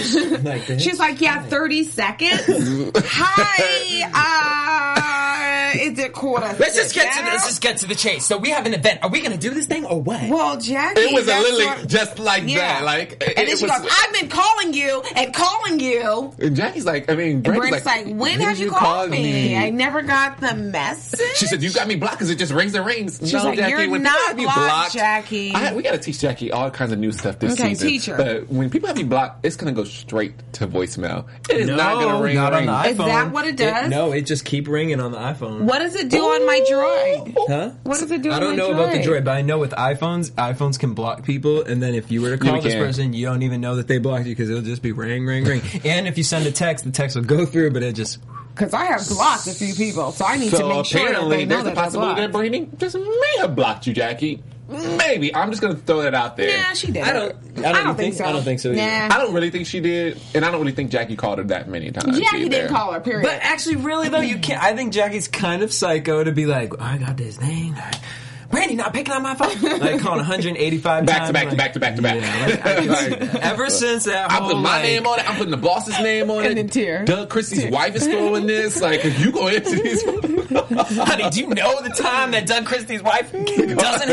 that. She's like, yeah, thirty seconds. Hi. is it quarter? Let's just get to down? the, let's just get to the chase. So we have an event. Are we going to do this thing or what? Well, Jackie, It was that's literally what- just like Yeah. that. Like, it, and then it she was, goes, "I've been calling you and calling you." And Jackie's like, I mean, Brandy's Brent's like, "When "When have did you call called me? I never got the message." She said, "You got me blocked because it just rings and rings." She's no, like, Jackie, "You're when not people have you blocked, blocked, Jackie." I, we got to teach Jackie all kinds of new stuff this Okay, season. teach her. But when people have you blocked, it's going to go straight to voicemail. It is no, not going to ring. not ring. on the iPhone. Is that what it does? no, it just keep ringing on the iPhone. What does it do on my droid? Huh? What does it do I on don't my know about the droid? droid, but I know with iPhones, iPhones can block people, and then if you were to call you this can. person, you don't even know that they blocked you because it'll just be ring, ring, ring. And if you send a text, the text will go through, but it just... Because I have blocked a few people, so I need to So make sure that apparently, they know there's a that they're possibility that blocked. Brandy just may have blocked you, Jackie. Maybe. I'm just going to throw that out there. Yeah, she did. I don't- I don't think- I don't think so either. Nah. I don't really think she did, and I don't really think Jackie called her that many times. Jackie either. didn't call her, period. But actually, really though, you can't. I think Jackie's kind of psycho to be like, oh, I got this thing. Randy not picking up my phone. Like calling one hundred eighty-five Back times. to back like, to back to back to back. Yeah, like, I just- ever since that I'm whole, putting my like, name on it. I'm putting the boss's name on it. And then tear. Doug Christie's wife is throwing this. Like, if you go into these, honey, do you know the time that Doug Christie's wife doesn't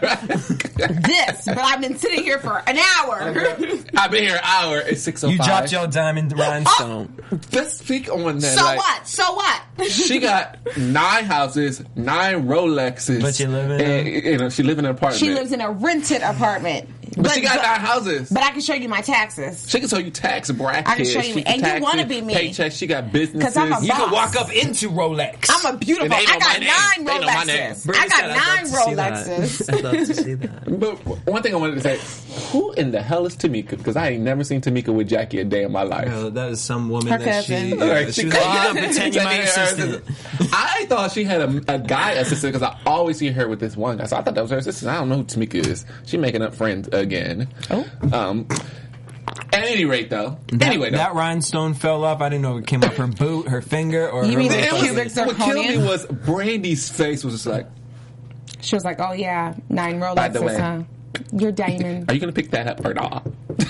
have? This, but I've been sitting here for an hour. I've been here an hour. It's six oh five. You dropped your diamond rhinestone. Let's speak on that. So like, what? So what? She got nine houses, nine Rolexes. But she live in and, a- you know, she live in an apartment. She lives in a rented apartment. But, she got but, nine houses. But I can show you my taxes. She can show you tax brackets. I can show you- She and you tax wanna it, be me. Paychecks. She got businesses. 'Cause I'm a You boss. can walk up into Rolex. I'm a beautiful. And they know I got my name. nine They know my name. Rolexes. Brittany I got said, nine "I'd love to see that." Rolexes. I'd love to see that. But one thing I wanted to say, who in the hell is Tamika? Because I ain't never seen Tamika with Jackie a day in my life. Well, that is some woman Her that cousin. she, All yeah, right, she she was like, "Ah, pretend you're my pretending her assistant." assistant. I thought she had a, a guy assistant because I always see her with this one guy. So I thought that was her assistant. I don't know who Tamika is. She making up friends again. Oh. Um. At any rate, though. That, anyway, though. that rhinestone fell off. I didn't know if it came off her boot, her finger, or You her mean the It was- cubic what killed me zirconium? was Brandy's face was just like, She was like, "Oh yeah, nine By the way. Rolexes, huh? You're diamond are you going to pick that up or not?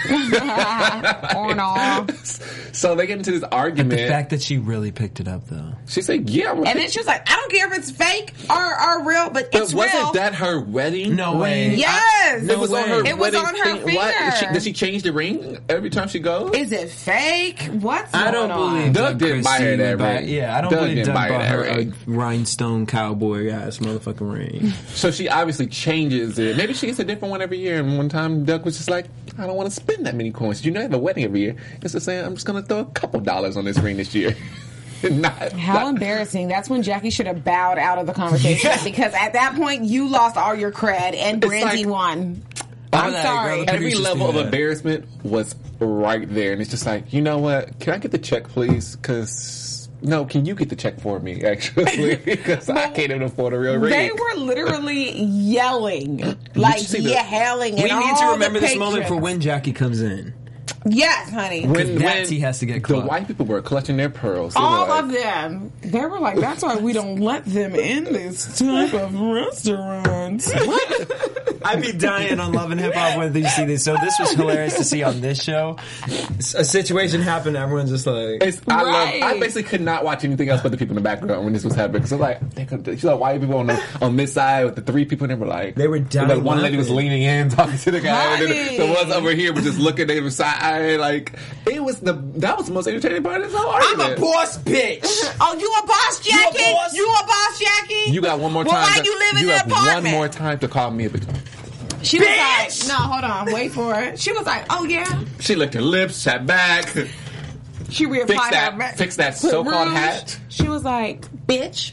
or not?" So they get into this argument. The fact that she really picked it up, though. She said, yeah. I'm gonna And pick then she was like, "I don't care if it's fake or, or real, but But it's wasn't real." that her wedding? No way. Yes, It was on her It was wedding on her thing. What? finger. She, does she change the ring every time she goes? Is it fake? What's I don't going on? believe Doug didn't buy her Christie that would buy- ring. Yeah, I don't Doug believe didn't Doug buy her bought that her ring. a rhinestone cowboy ass motherfucking ring. So she obviously changes it. Maybe she gets a different one every year. And one time Doug was just like, I don't want to spend that many coins. You know, I have a wedding every year. It's just saying, I'm just going to throw a couple dollars on this ring this year. not, How not- embarrassing. That's when Jackie should have bowed out of the conversation because at that point you lost all your cred and It's Brandy like- won. I'm I'm like, sorry. girl, the Every producers level do of that. embarrassment was right there. And it's just like, you know what? Can I get the check, please? Because, no, can you get the check for me, actually? Because I can't even afford a real ring. They were literally yelling, like see the- yelling. We and need to all remember the this moment for patrons. when Jackie comes in. Yes, honey. when, that when tea has to get the clocked. white people were clutching their pearls. They were all like, of them. They were like, that's why we don't let them in this type of restaurants. I'd be dying on Love and Hip Hop when you see this. So this was hilarious to see on this show. A situation happened. Everyone's just like, It's, I Right. love. I basically could not watch anything else but the people in the background when this was happening. Because like, they could, you saw white people on the on this side with the three people, and they were like, They were dying Like one lady was laughing. leaning in talking to the guy, and Honey. then the ones over here were just looking at the side. Like it was the that was the most entertaining part of this whole I'm argument. a boss bitch. Oh, you a boss, Jackie? boss? You a boss, Jackie? You got one more Well, time. why to, you live in you an have apartment? one more time to call me a bitch. She was Bitch! like, no, hold on, wait for it. She was like, oh yeah. She licked her lips, sat back, She reapplied fix her that, ma- fix that put so-called rouge. hat. She was like, bitch.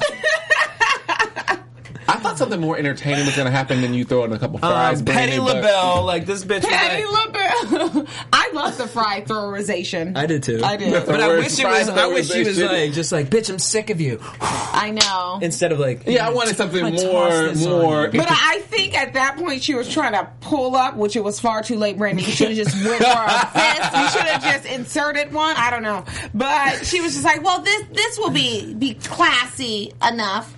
I thought something more entertaining was going to happen than you throwing a couple fries. Um, Petty Brandon, but- LaBelle, like this bitch. was Patty like- LaBelle. I love the fried throwerization. I did too. I did. The But I word wish it was. fried I wish she was throwerization. like, just like, bitch, I'm sick of you. I know. Instead of like, Yeah, I wanted something I'm gonna more, toss this on more. you. But I think at that point she was trying to pull up, which it was far too late, Brandy. You should have just went for a fist. You should have just inserted one. I don't know. But she was just like, well, this this will be be classy enough.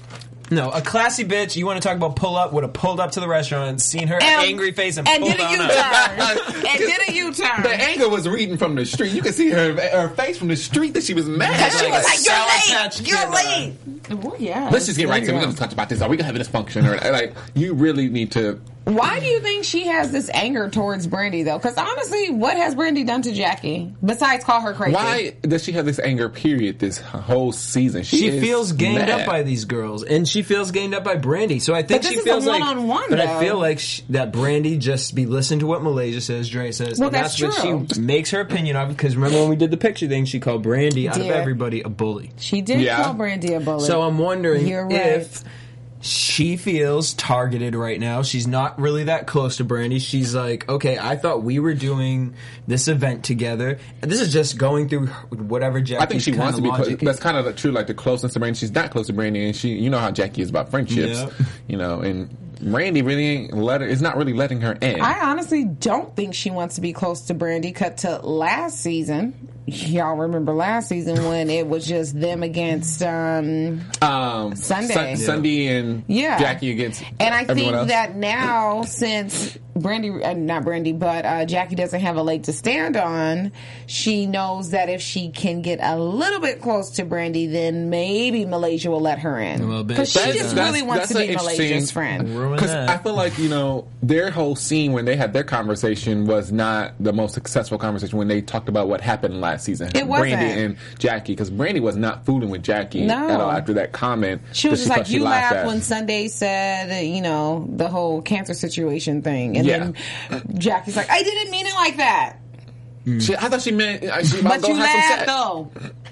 No, a classy bitch, you want to talk about pull up, would have pulled up to the restaurant and seen her And- angry face and, And pulled did a on U-turn. up. And did a U-turn. The anger was reading from the street. You could see her her face from the street that she was mad. She was like, Sour "You're Patch late. Kid, You're late." Well, yeah. Let's just get right to it. We're Yeah. going to talk about this. Are we going to have a dysfunction? Or, like, you really need to... Why do you think she has this anger towards Brandy, though? Because honestly, what has Brandy done to Jackie besides call her crazy? Why does she have this anger, period, this whole season? She, She is feels gained mad. up by these girls, and she feels gained up by Brandy. So I think But this she is feels a like, one-on-one, but I though. feel like sh that Brandy just be listening to what Malaysia says, Dre says, Well, and that's that's, true. what she makes her opinion of. Because remember when we did the picture thing, she called Brandy out of Did. everybody a bully. She did Yeah. call Brandy a bully. So I'm wondering You're right. if she feels targeted right now. She's not really that close to Brandy. She's like, okay, I thought we were doing this event together. And this is just going through whatever Jackie's I think she wants to be. logic. Close. That's kind of the true, like the closeness to Brandy. She's not close to Brandy, and she, you know how Jackie is about friendships. Yep. You know, and Brandy really ain't let her. Is not really letting her in. I honestly don't think she wants to be close to Brandy. Cut to last season. Y'all remember last season when it was just them against um um, Sunday. Sun- Sunday and Yeah. Jackie against and I everyone think else. that now, since Brandy, uh, not Brandy, but uh, Jackie doesn't have a leg to stand on, she knows that if she can get a little bit close to Brandy, then maybe Malaysia will let her in. Well, bitch, Because she That's- just that's- really wants that's to an be interesting- Malaysia's friend. Ruin Because that. I feel like, you know, their whole scene when they had their conversation was not the most successful conversation when they talked about what happened last season. It wasn't. Brandy and Jackie, because Brandy was not fooling with Jackie No. at all after that comment. She was that just like, thought she you laughed laughed at. when Sunday said, you know, the whole cancer situation thing. And Yeah. then Jackie's like, I didn't mean it like that. She, I thought she meant uh, she might But go you have some laughed, sex. though.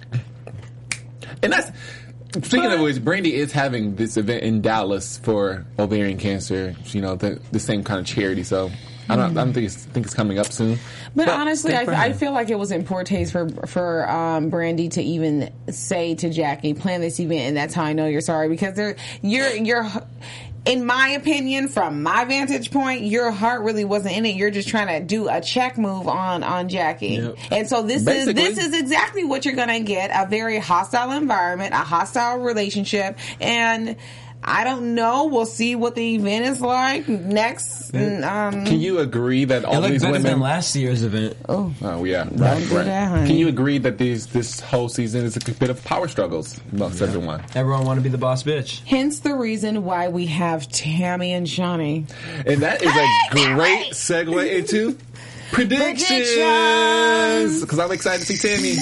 And that's speaking of which, Brandy is having this event in Dallas for ovarian cancer. You know, the the same kind of charity. So I don't, I don't think it's think it's coming up soon. But, honestly, good I, for her. I feel like it was in poor taste for for um, Brandy to even say to Jackie, "Plan this event," and that's how I know you're sorry, because they're you're you're. In my opinion, from my vantage point, your heart really wasn't in it. You're just trying to do a check move on on Jackie, Yep. and so this Basically. is this is exactly what you're going to get: a very hostile environment, a hostile relationship, and I don't know. We'll see what the event is like next. Um, Can you agree that It all looked these better women? than last year's event. Oh yeah, right, do right. that, honey. Can you agree that these this whole season is a bit of power struggles amongst everyone? Everyone want to be the boss bitch. hence the reason why we have Tammy and Shawnee. And that is a great segue into predictions. Predictions. Because I'm excited to see Tammy.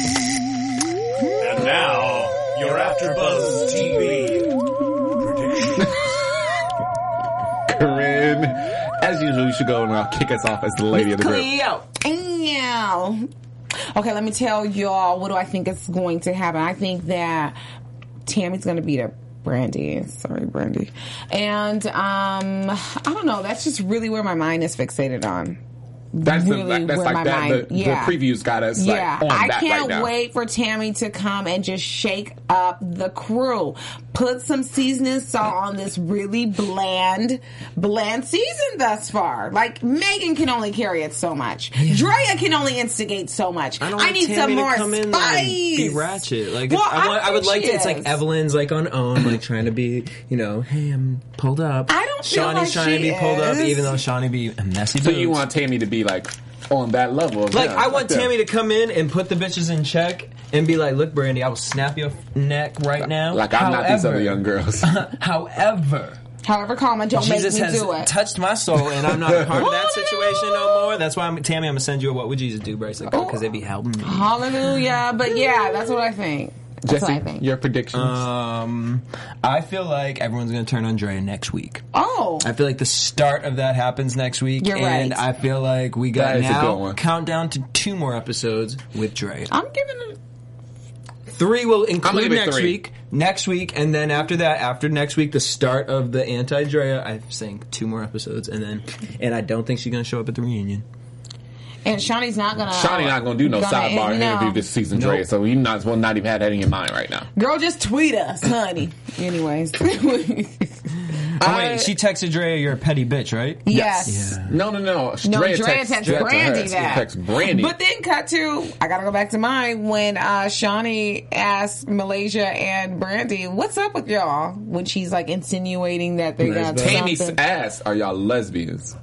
And now, your AfterBuzz T V prediction. Corinne, as usual, you should go and uh, kick us off as the lady of the group. Cleo. Yeah. Okay, let me tell y'all what do I think is going to happen. I think that Tammy's going to beat up Brandy. Sorry, Brandy. And um, I don't know. That's just really where my mind is fixated on. That's, Really the, like, that's where like my that. mind- The, yeah. the previews got us Yeah, like on I that can't right now. wait for Tammy to come and just shake up the crew. Put some seasoning salt on this really bland, bland season thus far. Like, Megan can only carry it so much. Drea can only instigate so much. I, I don't want need Tammy some to more come in spice. and be ratchet. Like, Well, I, want, I I would think like she to. It's like is. Evelyn's like on own, like trying to be, you know, hey, I'm pulled up. I don't feel Shawnee's like trying she to be pulled up, is. even though Shawnee be a messy. So you boobs. want Tammy to be like on that level? Of Like, them, I want them. Tammy to come in and put the bitches in check and be like, look, Brandy, I will snap your neck right now. Like I'm not these However- other young girls. However, However, Karma, don't Jesus make me has do it. touched my soul, and I'm not a part of that situation no more. That's why, I'm, Tammy, I'm gonna send you a "What Would Jesus Do?" Bryce, like, because they be helping me. Hallelujah. But yeah, that's what I think. That's Jesse, what I think. your predictions? Um, I feel like everyone's gonna turn on Drea next week. Oh. I feel like the start of that happens next week, You're and right. I feel like we got That is a good now one. countdown to two more episodes with Drea. I'm giving it. Three will include give it next three. week. Next week, and then after that, after next week, the start of the anti-Drea. I think two more episodes, and then, and I don't think she's gonna show up at the reunion. And Shawnee's not gonna. Shawnee not gonna do no gonna- sidebar no. interview this season, Nope. Dre. So you not as well not even had that in your mind right now. Girl, just tweet us, honey. Anyways. Oh, wait, she texted Drea, "You're a petty bitch," right? Yes. Yeah. No, no, no. No, Drea Drea text- text Drea Brandy text- that. text Brandy. But then cut to, I gotta go back to mine, when uh, Shawnee asked Malaysia and Brandy, what's up with y'all? When she's like insinuating that they got Tammy something. asked, "Are y'all lesbians?"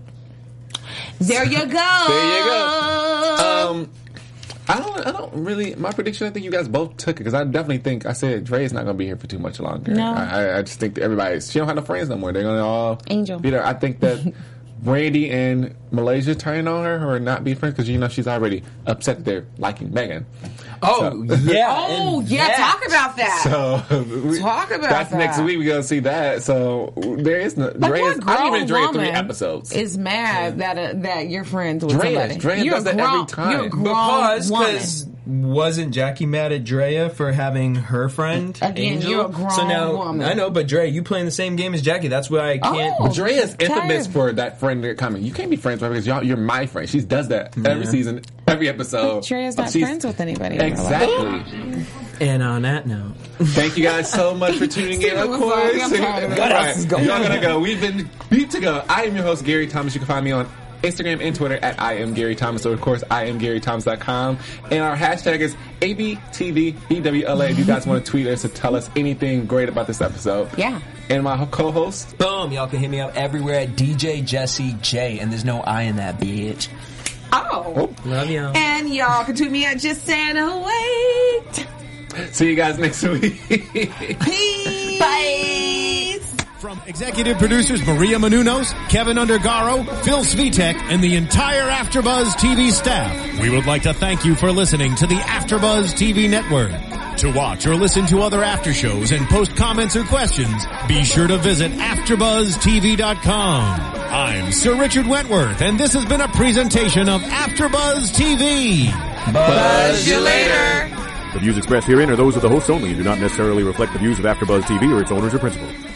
There you go. There you go. Um, I don't. I don't really. My prediction. I think you guys both took it because I definitely think I said Dre's not going to be here for too much longer. No. I, I, I just think that everybody. She don't have no friends no more. They're going to all Angel. be there. I think that Brandy and Malaysia turning on her or not be friends because you know she's already upset that they're liking Megan. Oh, So- yeah. Oh, and yeah, that- talk about that. So we- Talk about that's that. next week. We're gonna see that. So there is no. Like, Dre what is, I even grown Dre three woman episodes. is mad that uh, that you're friends with Drea, somebody. Drea you're does a that every grown, time. You're a grown But pause, woman. because wasn't Jackie mad at Drea for having her friend Again, Angel? you're a grown so now, woman. I know, but Drea, you playing the same game as Jackie. That's why I can't. Oh. Dre is infamous Tired. for that friend that comment. You can't be friends with her because y'all, you're my friend. She does that every season, every episode. Drea's not She's- friends with anybody. in real life. Exactly. And on that note, Thank you guys so much for tuning in. Of Steven was course, like, I'm tired of it. All What else is going y'all on? gotta go. We've been beat to go. I am your host Gary Thomas. You can find me on Instagram and Twitter at I am Gary Thomas. So of course, I am Gary Thomas dot com. And our hashtag is A B T V E W L A. If you guys want to tweet us to tell us anything great about this episode. Yeah. And my co-host. boom, y'all can hit me up everywhere at D J Jesse J, and there's no I in that bitch. Oh. Love y'all. And y'all can tweet me at Just Santa Wait. See you guys next week. Peace. Bye. From executive producers Maria Menounos, Kevin Undergaro, Phil Svitek, and the entire AfterBuzz T V staff, we would like to thank you for listening to the AfterBuzz T V network. To watch or listen to other after shows and post comments or questions, be sure to visit after buzz T V dot com. I'm Sir Richard Wentworth, and this has been a presentation of AfterBuzz T V. Buzz you later. The views expressed herein are those of the hosts only and do not necessarily reflect the views of AfterBuzz T V or its owners or principals.